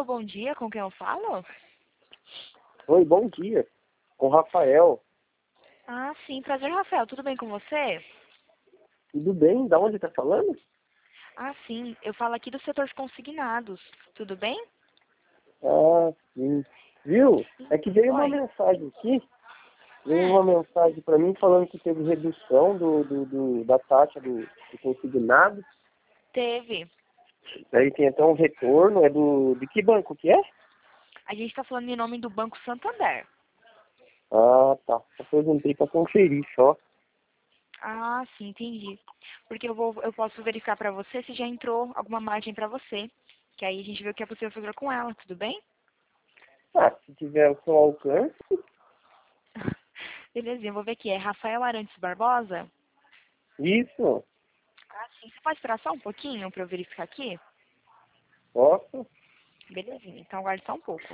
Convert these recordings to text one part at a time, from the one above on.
Alô, bom dia, com quem eu falo? Oi, bom dia. Com o Rafael. Ah, sim, prazer, Rafael, tudo bem com você? Tudo bem? Da onde tá falando? Ah, sim, eu falo aqui do setor de consignados, tudo bem? Ah, sim. Viu? É que veio uma Oi. mensagem aqui. Veio Hum, uma mensagem para mim falando que teve redução da taxa do consignado. teve. Aí tem até um retorno. De que banco que é? A gente tá falando em nome do Banco Santander. Ah, tá. Só perguntei para conferir só. Ah, sim, entendi. Porque eu posso verificar pra você se já entrou alguma margem pra você, que aí a gente vê o que é possível fazer com ela, tudo bem? Ah, se tiver o seu alcance, Belezinha, eu vou ver aqui, é Rafael Arantes Barbosa? isso. Ah, sim, você pode esperar só um pouquinho pra eu verificar aqui? Posso? Belezinha, então aguarde só um pouco.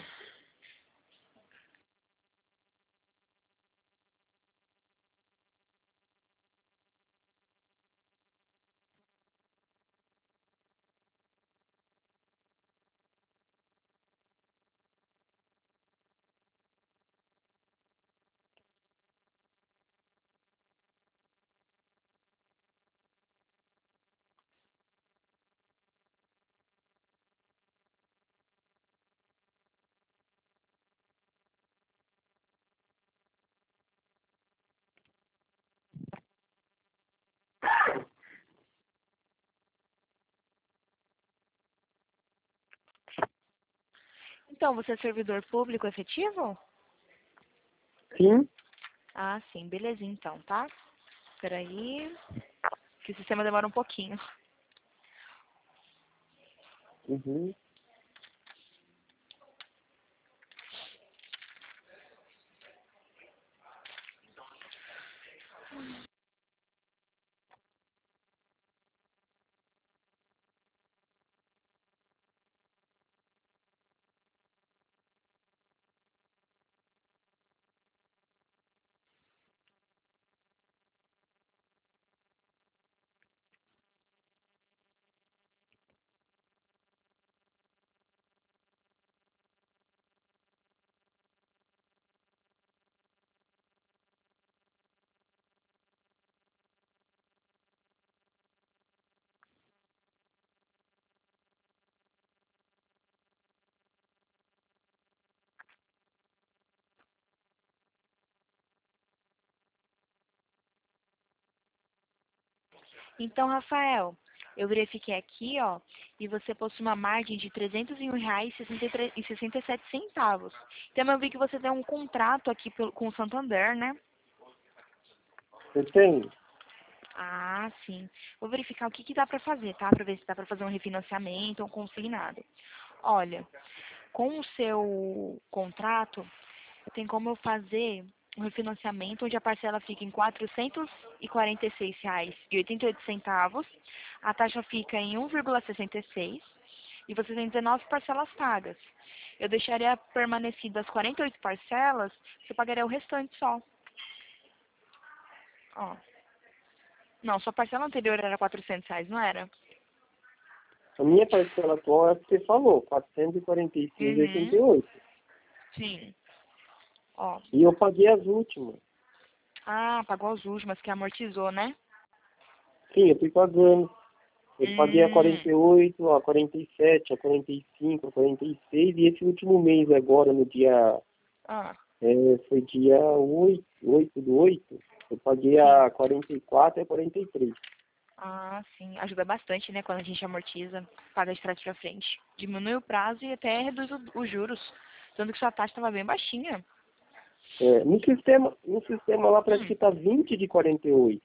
Então, você é servidor público efetivo? Sim. Ah, sim, belezinha então, tá? Peraí, que o sistema demora um pouquinho. Uhum. Então, Rafael, eu verifiquei aqui, ó, e você possui uma margem de R$ 301,67. Então, eu vi que você tem um contrato aqui com o Santander, né? Você tem? Ah, sim. Vou verificar o que que dá pra fazer, tá? Pra ver se dá pra fazer um refinanciamento ou um consignado. Olha, com o seu contrato, tem como eu fazer um refinanciamento onde a parcela fica em R$ 446,88. A taxa fica em 1,66 e você tem 19 parcelas pagas. Eu deixaria permanecidas as 48 parcelas, você pagaria o restante só. Ó. Não, sua parcela anterior era R$ 400, não era? A minha parcela atual é a que você falou, 446,88. Uhum. E oito. Sim. Ó. E eu paguei as últimas. Ah, pagou as últimas que amortizou, né? Sim, eu fui pagando. Eu paguei a Hum. 48, a 47, a 45, a 46 e esse último mês agora, no dia, Ah, foi dia 8 do 8, eu paguei sim. a 44 e a 43. Ah, sim. Ajuda bastante, né? Quando a gente amortiza, paga de trás pra frente. Diminui o prazo e até reduz os juros. Tanto que sua taxa estava bem baixinha. No sistema lá parece Hum. que tá 20 de 48.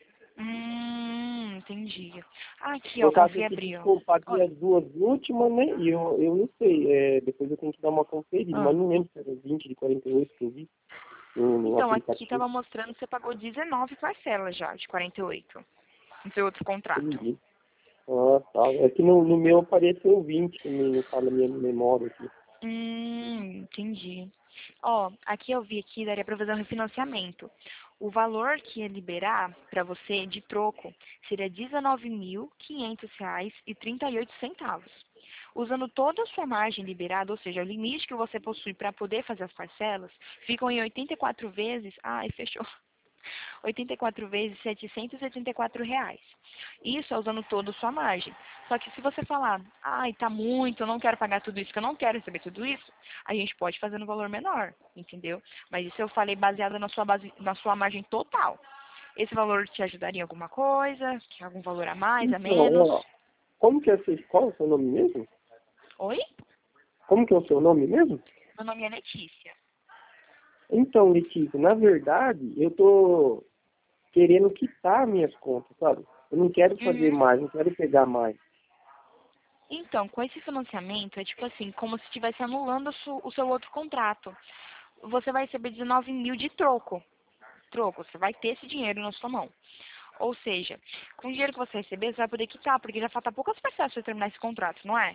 Entendi. Ah, aqui, ó, Por causa consegui que, abrir, ó. tipo, eu paguei Oi. as duas últimas, né? E eu não sei, depois eu tenho que dar uma conferida, mas Ah. não lembro se era 20 de 48 que eu vi no Então, aqui aplicativo. tava mostrando que você pagou 19 parcelas já, de 48, no seu outro contrato. Entendi. Ah, tá. É que no meu apareceu 20 também, não tá na minha memória aqui. Entendi. Ó, aqui eu vi que daria para fazer um refinanciamento. O valor que ia liberar para você de troco seria R$ 19.500,38. Usando toda a sua margem liberada, ou seja, o limite que você possui para poder fazer as parcelas, ficam em 84 vezes... Ai, fechou. 84 vezes R$ 784. Isso é usando toda a sua margem. Só que se você falar, ai, tá muito, eu não quero pagar tudo isso, que eu não quero receber tudo isso, a gente pode fazer no valor menor, entendeu? Mas isso eu falei baseado na sua margem total. Esse valor te ajudaria em alguma coisa? Quer algum valor a mais, a Então, menos? ó, como que é qual é o seu nome mesmo? Oi? Como que é o seu nome mesmo? Meu nome é Letícia. Então, Letícia, na verdade, eu tô querendo quitar minhas contas, sabe? Eu não quero fazer Uhum. mais, não quero pegar mais. Então, com esse financiamento, é tipo assim, como se estivesse anulando o seu outro contrato. Você vai receber 19 mil de troco. Troco, você vai ter esse dinheiro na sua mão. Ou seja, com o dinheiro que você receber, você vai poder quitar, porque já falta poucas parcelas para você terminar esse contrato, não é?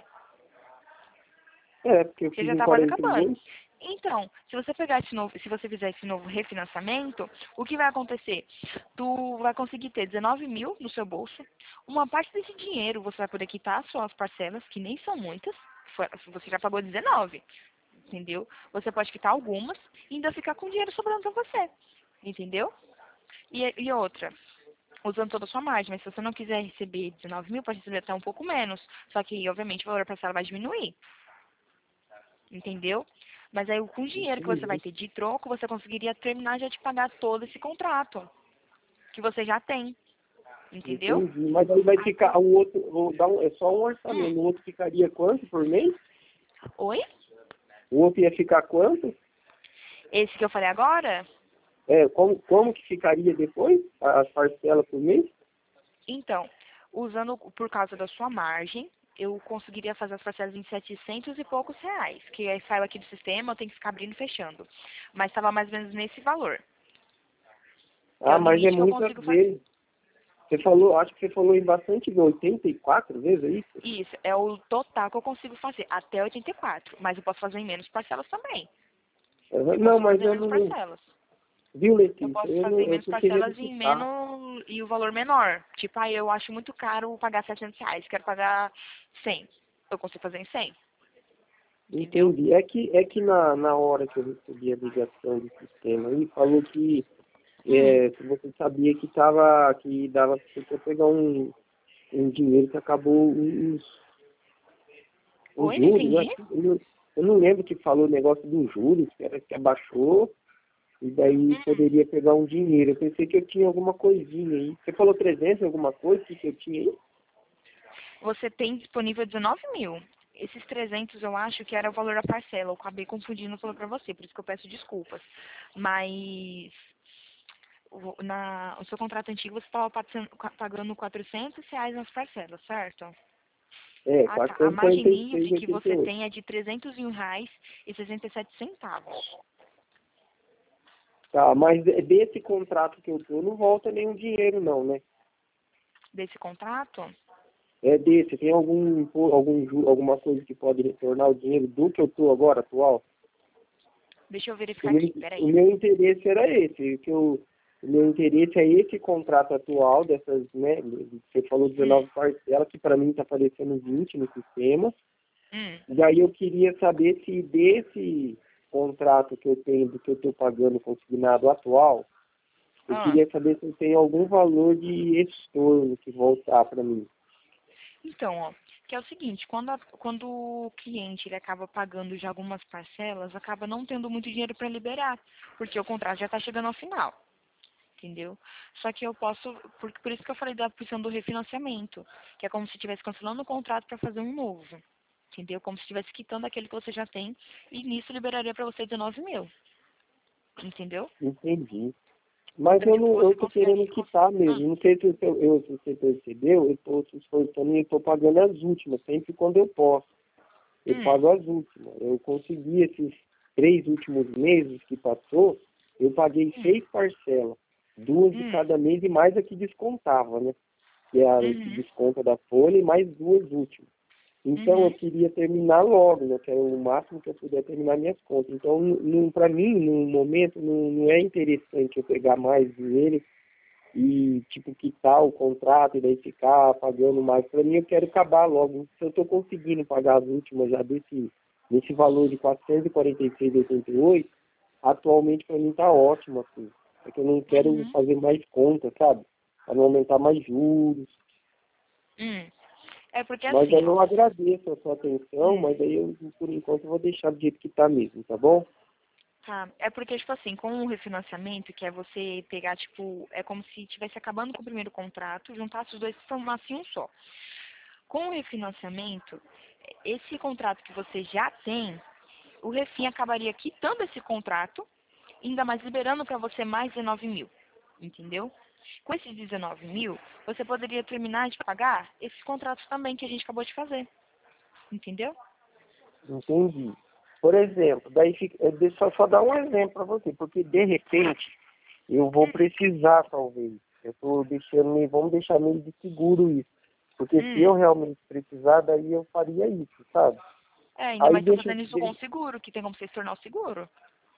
É, porque eu Porque fiz já em está quase 42. acabando. Então, se você pegar esse novo, se você fizer esse novo refinanciamento, o que vai acontecer? Tu vai conseguir ter 19 mil no seu bolso. Uma parte desse dinheiro você vai poder quitar as suas parcelas, que nem são muitas. Você já pagou 19, entendeu? Você pode quitar algumas e ainda ficar com dinheiro sobrando para você, entendeu? E outra, usando toda a sua margem, mas se você não quiser receber 19 mil, pode receber até um pouco menos. Só que, obviamente, o valor parcela vai diminuir, entendeu? Mas aí, com o dinheiro que você vai Entendi. ter de troco, você conseguiria terminar já de pagar todo esse contrato que você já tem, entendeu? Entendi. Mas aí vai Aí, ficar o outro, vou dar é só um hum, orçamento. O outro ficaria quanto por mês? oi? O outro ia ficar quanto? Esse que eu falei agora? É, como que ficaria depois as parcelas por mês? Então, usando por causa da sua margem, eu conseguiria fazer as parcelas em 700 e poucos reais, que aí saiu aqui do sistema, eu tenho que ficar abrindo e fechando. Mas estava mais ou menos nesse valor, que é Ah, o mas é limite que eu muitas consigo fazer. vezes. Você falou, acho que você falou em bastante, 84 vezes, é isso? Isso, é o total que eu consigo fazer, até 84. Mas eu posso fazer em menos parcelas também. Eu Não, consigo mas fazer em eu menos não. parcelas. Viu, Eu Letícia? posso fazer em Eu menos tô querendo parcelas e em quitar. menos e o valor menor. Tipo, aí eu acho muito caro pagar 700 reais, quero pagar 100. Eu consigo fazer em 100, entendeu? Entendi. É que na hora que eu recebi a ligação do sistema aí, falou que Hum. se você sabia que dava pra você pegar um dinheiro que acabou os Oi, não juros, né? entendi? Eu não lembro que falou o negócio dos juros, que era que abaixou, e daí poderia pegar um dinheiro. Eu pensei que eu tinha alguma coisinha aí. Você falou 300, alguma coisa que eu tinha aí? Você tem disponível 19 mil. Esses 300 eu acho que era o valor da parcela. Eu acabei confundindo o valor para você, por isso que eu peço desculpas. Mas o seu contrato antigo você estava pagando 400 reais nas parcelas, certo? É, Ah, tá. A margem livre que você 446,88. tem é de 301 reais e 67 centavos. Tá, mas desse contrato que eu tô, não volta nenhum dinheiro não, né? Desse contrato, É desse, tem alguma coisa que pode retornar o dinheiro do que eu tô agora, atual? deixa eu O verificar meu, aqui, o peraí. meu interesse era esse, o meu interesse é esse contrato atual dessas, né, você falou Hum, 19 parcelas, que para mim está aparecendo 20 no sistema, hum, e aí eu queria saber se desse contrato que eu tenho, do que eu estou pagando consignado atual, eu ah. queria saber se tem algum valor de estorno que voltar para mim. Então, ó, que é o seguinte, quando o cliente ele acaba pagando já algumas parcelas, acaba não tendo muito dinheiro para liberar, porque o contrato já está chegando ao final, entendeu? Só que eu posso, por isso que eu falei da opção do refinanciamento, que é como se estivesse cancelando o contrato para fazer um novo, entendeu? Como se estivesse quitando aquele que você já tem, e nisso liberaria para você 19 mil, entendeu? Entendi. Mas Então, tipo, eu você tô consegue... querendo quitar mesmo. Não sei se você percebeu, eu tô se esforçando e eu tô pagando as últimas, sempre quando eu posso. Eu Hum, pago as últimas. Eu consegui esses 3 últimos meses que passou, eu paguei hum, 6 parcelas, 2 de hum, cada mês e mais a que descontava, né? Que é a que uhum, desconta da folha e mais 2 últimas. Então eu uhum. queria terminar logo, né? Que é o máximo que eu puder terminar minhas contas. Então, para mim, no momento, não é interessante eu pegar mais dinheiro e, tipo, quitar o contrato e daí ficar pagando mais. Para mim, eu quero acabar logo. Se eu estou conseguindo pagar as últimas já desse valor de 446,88, atualmente para mim tá ótimo, assim. É que eu não quero Uhum. fazer mais conta, sabe? Para não aumentar mais juros. É porque Mas aí assim, eu ó. agradeço a sua atenção, mas aí eu, por enquanto, eu vou deixar do jeito que tá mesmo, tá bom? Tá. É porque, tipo assim, com o refinanciamento, que é você pegar, tipo, é como se estivesse acabando com o primeiro contrato, juntasse os dois e formasse um só. Com o refinanciamento, esse contrato que você já tem, o Refim acabaria quitando esse contrato, ainda mais liberando para você mais 19 mil, entendeu? Com esses 19 mil, você poderia terminar de pagar esses contratos também que a gente acabou de fazer, entendeu? Entendi. Por exemplo, daí deixa eu só dar um exemplo para você, porque de repente eu vou precisar, talvez. Eu estou deixando, vamos deixar meio de seguro isso. Porque se Hum. eu realmente precisar, daí eu faria isso, sabe? É, ainda Aí mais tá deixa fazendo isso com o seguro, que tem como você se tornar o seguro.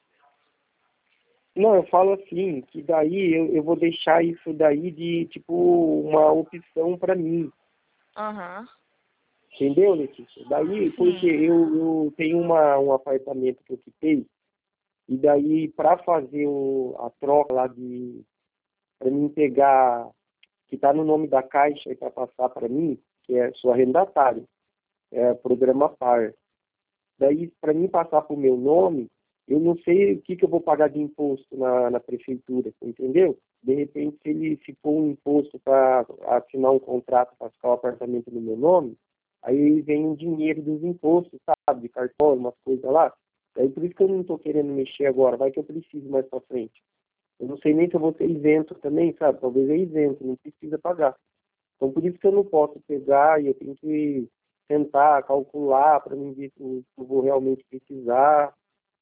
Não, eu falo assim, que daí eu vou deixar isso daí de, tipo, uma opção para mim. Aham. Entendeu, Letícia? Daí, porque Sim. eu tenho um apartamento que eu quitei, e daí para fazer a troca lá para mim pegar, que está no nome da Caixa e para passar para mim, que é sou arrendatário, é programa PAR. Daí, para mim passar para o meu nome, eu não sei o que eu vou pagar de imposto na prefeitura, entendeu? De repente, se for um imposto para assinar um contrato para ficar o apartamento no meu nome, aí vem o dinheiro dos impostos, sabe? De cartório, umas coisas lá. Daí por isso que eu não estou querendo mexer agora, vai que eu preciso mais para frente. Eu não sei nem se eu vou ser isento também, sabe? Talvez é isento, não precisa pagar. Então, por isso que eu não posso pegar e eu tenho que tentar calcular para mim ver se eu vou realmente precisar.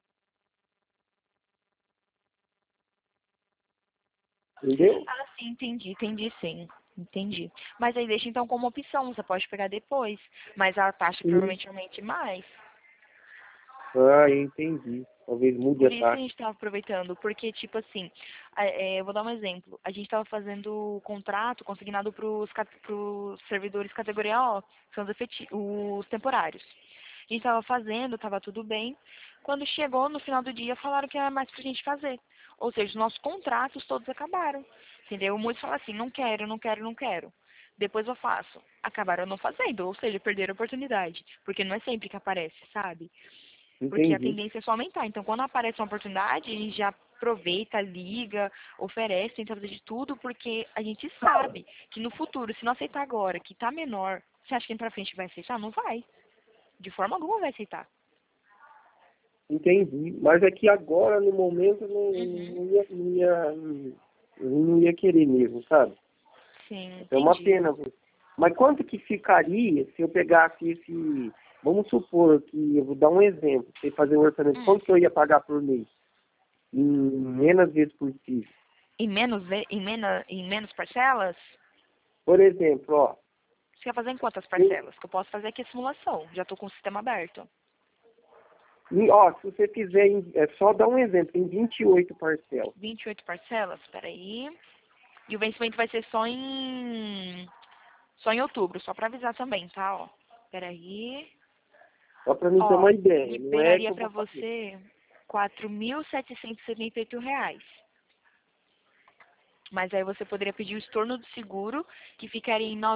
Entendeu? Ah, sim, entendi sim. Entendi. Mas aí deixa então como opção, você pode pegar depois. Mas a taxa Sim. provavelmente aumente mais. Ah, eu entendi. Talvez mude Por a isso a taxa. gente estava aproveitando, porque, tipo assim, eu vou dar um exemplo. A gente estava fazendo contrato consignado para os servidores categoria O, que são os temporários. A gente estava fazendo, estava tudo bem. Quando chegou no final do dia, falaram que era mais para a gente fazer. Ou seja, os nossos contratos todos acabaram. Entendeu? Muitos falam assim, não quero, não quero, não quero. Depois eu faço. Acabaram não fazendo, ou seja, perderam a oportunidade. Porque não é sempre que aparece, sabe? Porque a Entendi. tendência é só aumentar. Então, quando aparece uma oportunidade, a gente já aproveita, liga, oferece, tenta fazer de tudo, porque a gente sabe que no futuro, se não aceitar agora, que tá menor, você acha que pra frente vai aceitar? Não vai. De forma alguma vai aceitar. Entendi. Mas é que agora, no momento, eu Uhum. eu não ia querer mesmo, sabe? Sim, É uma entendi. pena. Mas quanto que ficaria se eu pegasse esse... Vamos supor que, eu vou dar um exemplo, você fazer um orçamento, Hum. quanto que eu ia pagar por mês? Em menos vezes possível. Em menos parcelas? Por exemplo, ó, Você quer fazer em quantas eu, parcelas? Que eu posso fazer aqui a simulação. Já estou com o sistema aberto. se você fizer, é só dar um exemplo, em 28 parcelas. 28 parcelas? Peraí. E o vencimento vai ser só em outubro, só pra avisar também, tá? Ó. Peraí. Só para mim ter Ó, uma ideia, não é que liberaria eu pra vou fazer. você R$ 4.778. Mas aí você poderia pedir o estorno do seguro, que ficaria em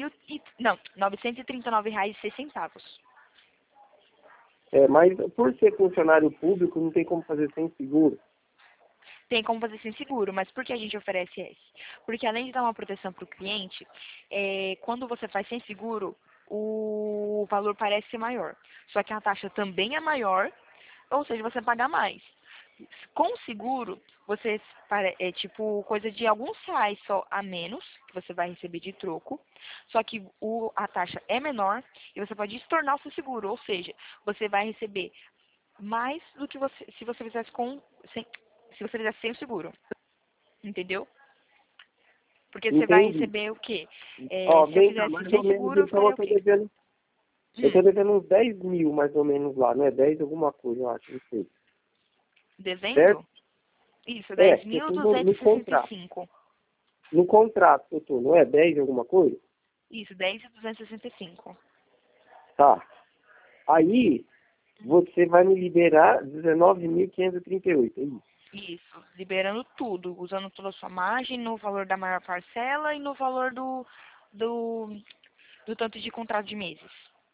939,06. É, mas por ser funcionário público, não tem como fazer sem seguro. Tem como fazer sem seguro, mas por que a gente oferece esse? Porque além de dar uma proteção para o cliente, quando você faz sem seguro, o valor parece ser maior. Só que a taxa também é maior, ou seja, você paga mais. Com seguro, você é tipo coisa de alguns reais só a menos que você vai receber de troco. Só que a taxa é menor e você pode estornar o seu seguro, ou seja, você vai receber mais do que você se você fizesse se você fizesse sem o seguro, entendeu? Porque você vai Entendi. receber o quê? Ó, Se eu vem cá, fizesse mais ou sem menos, seguro, eu então ficaria o quê? eu tô Hum, devendo uns 10 mil, mais ou menos, lá, não é 10 alguma coisa, eu acho, não sei. Certo? devendo? Isso, É, dez que é mil tudo duzentos no e sessenta e contrato. cinco. No contrato que eu tô, não é 10 alguma coisa? Isso, 10.265. Tá. Aí, você vai me liberar 19.538, é isso? Isso, liberando tudo, usando toda a sua margem, no valor da maior parcela e no valor do, do tanto de contrato de meses.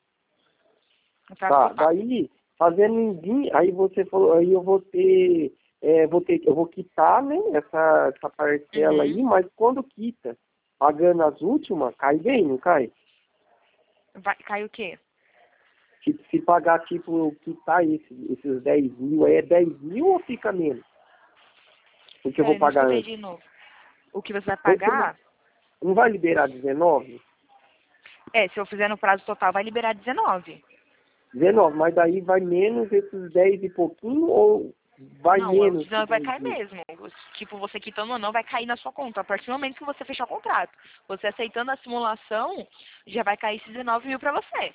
No prazo Tá, total. daí, fazendo em 20, aí você falou, aí eu vou ter, eu vou quitar, né, essa parcela Uhum. aí, mas quando quita, pagando as últimas, cai bem, não cai? Cai o quê? Se pagar, tipo, quitar esses 10 mil, aí é 10 mil ou fica menos? Porque eu vou Peraí, não pagar escutei antes. de novo. O que você vai Você não, pagar, não vai liberar 19? se eu fizer no prazo total, vai liberar 19. 19, mas daí vai menos esses 10 e pouquinho ou vai Não, o menos que 19 vai 10 cair mil? mesmo. Tipo, você quitando ou não, vai cair na sua conta. A partir do momento que você fechar o contrato. Você aceitando a simulação, já vai cair esses 19 mil pra você.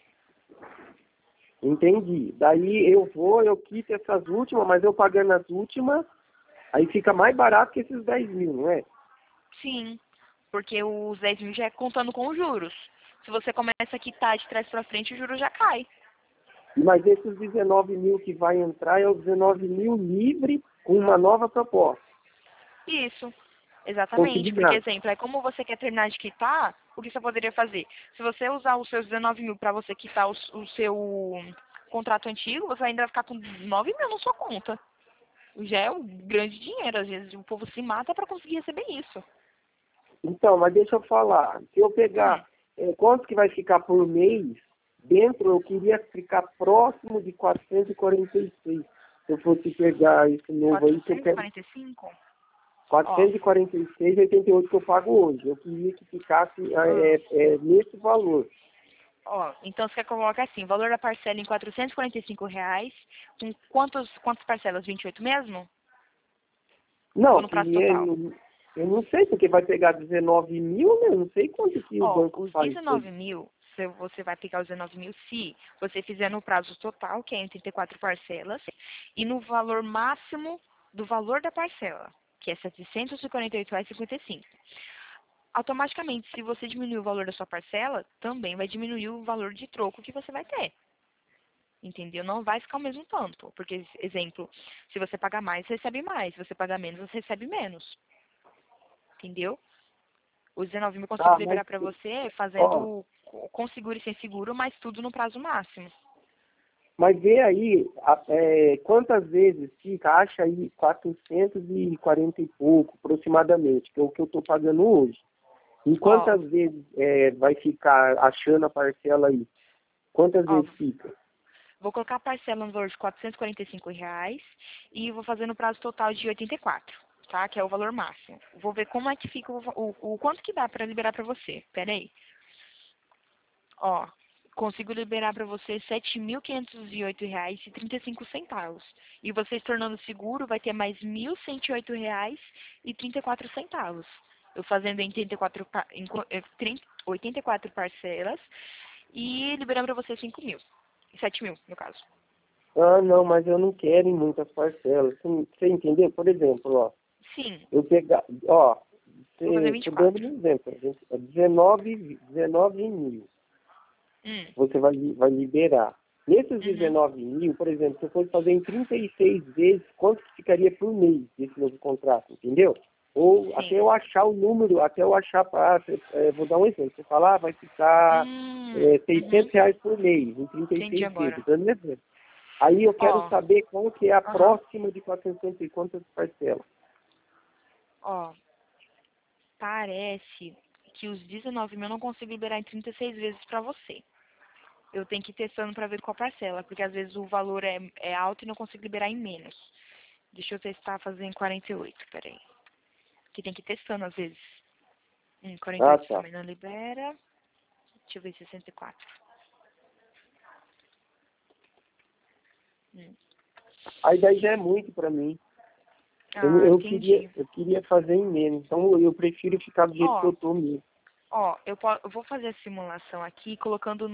Entendi. Daí eu quito essas últimas, mas eu pagando as últimas, aí fica mais barato que esses 10 mil, não é? Sim, porque os 10 mil já é contando com os juros. Se você começa a quitar de trás pra frente, o juro já cai. Mas esses 19 mil que vai entrar é os 19 mil livre com uma nova proposta. Isso, exatamente. Porque, Consignado. exemplo, é como você quer terminar de quitar, o que você poderia fazer? Se você usar os seus 19 mil para você quitar o seu contrato antigo, você ainda vai ficar com 9 mil na sua conta. Já é um grande dinheiro. Às vezes o povo se mata para conseguir receber isso. Então, mas deixa eu falar. Se eu Hum, pegar quanto que vai ficar por mês, dentro eu queria ficar próximo de 446. Se eu fosse pegar esse novo aí, que eu quero 445? Ó, 446,88 que eu pago hoje. Eu queria que ficasse hum, nesse valor. ó, então você quer colocar assim, o valor da parcela em R$ 445, com quantas parcelas? 28 mesmo? Ou Não, no prazo total? eu não sei, porque vai pegar 19 mil, né? Eu não sei quanto que o Ó, banco os faz isso aí. 19 mil, você vai pegar os 19 mil se você fizer no prazo total, que é em 34 parcelas, e no valor máximo do valor da parcela, que é R$ 748,55. Automaticamente, se você diminuir o valor da sua parcela, também vai diminuir o valor de troco que você vai ter. Entendeu? Não vai ficar o mesmo tanto. Porque, exemplo, se você pagar mais, você recebe mais. Se você pagar menos, você recebe menos. Entendeu? Os 19 mil eu consigo Tá, mas, liberar para você ó, fazendo com seguro e sem seguro, mas tudo no prazo máximo. mas vê aí quantas vezes fica, acha aí 440 e pouco, aproximadamente, que é o que eu estou pagando hoje. E Ó, quantas vezes vai ficar achando a parcela aí? Quantas ó, vezes fica? vou colocar a parcela no valor de R$ 445 e vou fazer no prazo total de 84, tá? Que é o valor máximo. Vou ver como é que fica o quanto que dá para liberar para você. Pera aí. Ó, consigo liberar para você R$ 7.508,35. E você se tornando seguro vai ter mais R$ 1.108,34. Eu fazendo em 84 parcelas e liberando para você 5 mil. 7 mil, no caso. Ah, não, mas eu não quero em muitas parcelas. Você entendeu? Por exemplo, ó, Sim, eu pegar, ó, vou fazer tô dando 24. um exemplo, gente, 19 mil, Hum, você vai liberar. Nesses uhum, 19 mil, por exemplo, se eu fosse fazer em 36 vezes, quanto que ficaria por mês desse novo contrato, entendeu? Ou até sim. eu achar o número, até eu achar, vou dar um exemplo, você falar, vai ficar Uhum, R$ 600 por mês, em entendi 36 vezes, agora. dando um exemplo. Aí eu quero Ó, saber qual que é a aham, próxima de 400 e quantas parcelas. ó. Parece que os 19 mil eu não consigo liberar em 36 vezes pra você. Eu tenho que ir testando pra ver qual parcela, porque às vezes o valor é alto e não consigo liberar em menos. Deixa eu testar fazer em 48, peraí. Que tem que ir testando às vezes. Ah, 48 tá. também não libera. Deixa eu ver 64. Hum. Aí daí já é muito para mim. Eu, Ah, eu, queria, entendi. eu queria fazer em menos. Então eu prefiro ficar do jeito que Ó, eu tô mesmo. eu vou fazer a simulação aqui colocando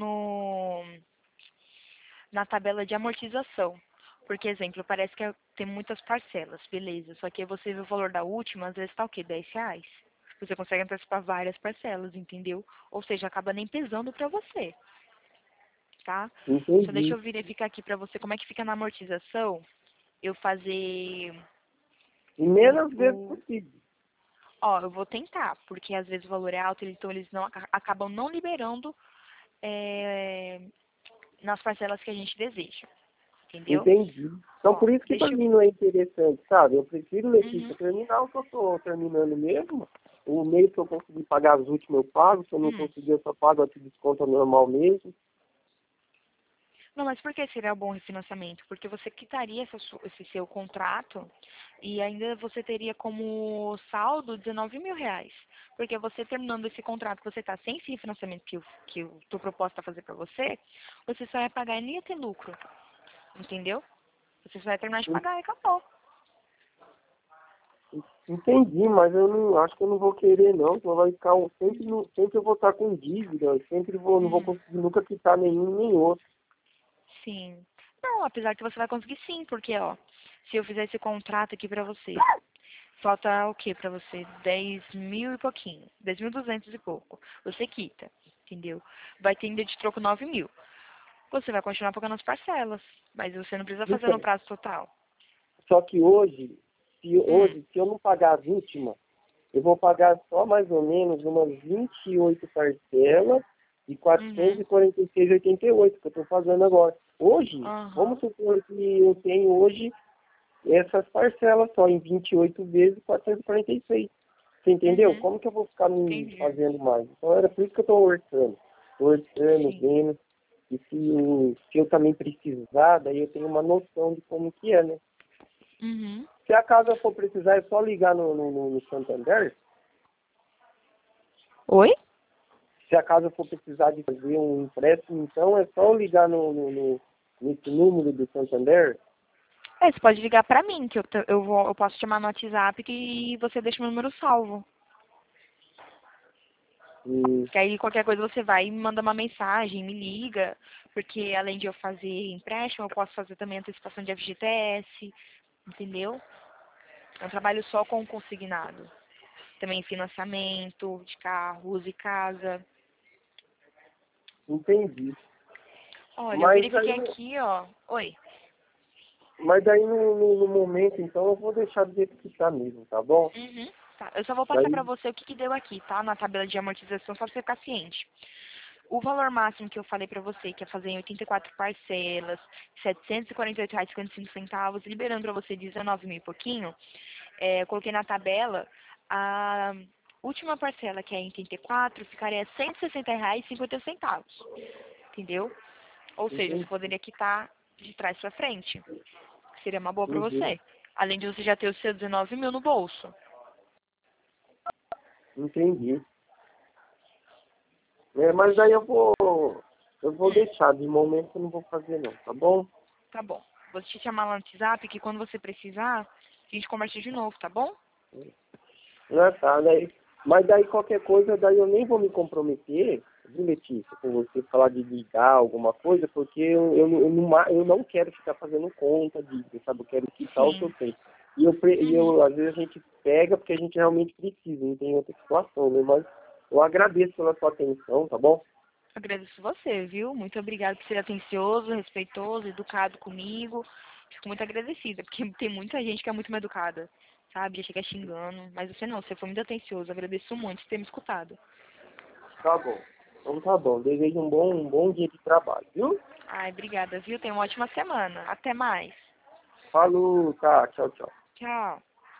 na tabela de amortização. Porque, exemplo, parece que tem muitas parcelas, beleza. Só que aí você vê o valor da última, às vezes tá o quê? R$ 10. Você consegue antecipar várias parcelas, entendeu? Ou seja, acaba nem pesando pra você, tá? Só deixa Entendi. eu verificar aqui pra você como é que fica na amortização. Eu fazer E menos vezes o... possível. Ó, eu vou tentar, porque às vezes o valor é alto, então eles não acabam não liberando é, nas parcelas que a gente deseja, entendeu? Entendi. Então, Ó, por isso que para deixa eu... mim não é interessante, sabe? Eu prefiro, Letícia, Uhum, terminar o que eu estou terminando mesmo. O mês que eu conseguir pagar as últimas eu pago. Se eu não uhum. conseguir, eu só pago aquele desconto normal mesmo. Não, mas por que seria bom refinanciamento? Porque você quitaria esse seu contrato e ainda você teria como saldo 19 mil reais. Porque você terminando esse contrato que você está sem esse refinanciamento que eu tô proposta a fazer para você, você só ia pagar e nem ia ter lucro. Entendeu? Você só vai terminar de pagar e acabou. Entendi, mas eu não acho que eu não vou querer não. Então vai ficar sempre, sempre eu vou estar com dívida. Eu sempre não vou Hum, conseguir nunca quitar nenhum nem outro. sim. Não, apesar que você vai conseguir sim, porque, ó, se eu fizer esse contrato aqui pra você, falta o que pra você? 10 mil e pouquinho. 10.200 e pouco. Você quita, entendeu? Vai ter ainda de troco 9 mil. Você vai continuar pagando as parcelas, mas você não precisa fazer no Então, prazo total. só que hoje, Hum, se eu não pagar as últimas, eu vou pagar só mais ou menos umas 28 parcelas de uhum, 446,88 que eu estou fazendo agora. Hoje, vamos aham, supor que eu tenho hoje essas parcelas só em 28 vezes 446. Você entendeu? uhum, Como que eu vou ficar me entendi. fazendo mais? Então era por isso que eu estou orçando. Estou orçando, Sim. vendo. E se eu também precisar, daí eu tenho uma noção de como que é, né? Uhum. Se a casa for precisar, é só ligar no Santander. Oi? Se a casa for precisar de fazer um empréstimo, então é só ligar nesse número do Santander. É, você pode ligar pra mim, que eu posso te chamar no WhatsApp e você deixa meu número salvo. E, Que aí qualquer coisa você vai e me manda uma mensagem, me liga, porque além de eu fazer empréstimo, eu posso fazer também antecipação de FGTS, entendeu? Eu trabalho só com consignado. Também financiamento de carros e casa. entendi. Olha, eu Mas verifiquei aí, aqui, ó. Oi. mas daí no momento, então, eu vou deixar do jeito que está mesmo, tá bom? Uhum. Tá, eu só vou passar Daí, pra você o que deu aqui, tá? Na tabela de amortização, só pra você ficar ciente. O valor máximo que eu falei pra você, que é fazer em 84 parcelas, R$ 748,55, liberando pra você 19 mil e pouquinho, eu coloquei na tabela, a última parcela, que é em 84, ficaria R$ 160,50, entendeu? Ou seja, você entendi, poderia quitar de trás pra frente, que seria uma boa pra entendi, você. Além de você já ter os seus 19 mil no bolso. entendi. É, mas daí eu vou Hum, deixar, de momento eu não vou fazer não, tá bom? tá bom. Vou te chamar lá no WhatsApp, que quando você precisar, a gente conversa de novo, tá bom? Ah, tá, mas daí qualquer coisa, daí eu nem vou me comprometer, viu, Letícia, com você falar de ligar alguma coisa, porque eu não quero ficar fazendo conta disso, sabe? Eu quero quitar o que eu Sim. tenho. Uhum. Às vezes a gente pega porque a gente realmente precisa, não tem outra situação, né? Mas eu agradeço pela sua atenção, tá bom? Agradeço você, viu? Muito obrigada por ser atencioso, respeitoso, educado comigo. Fico muito agradecida, porque tem muita gente que é muito mal educada, sabe? Já chega xingando. Mas você não, você foi muito atencioso. Agradeço muito por ter me escutado. Tá bom. Então tá bom. Desejo um bom dia de trabalho, viu? Ai, obrigada, viu? Tenha uma ótima semana. Até mais. Falou, tá, tchau, tchau. Tchau.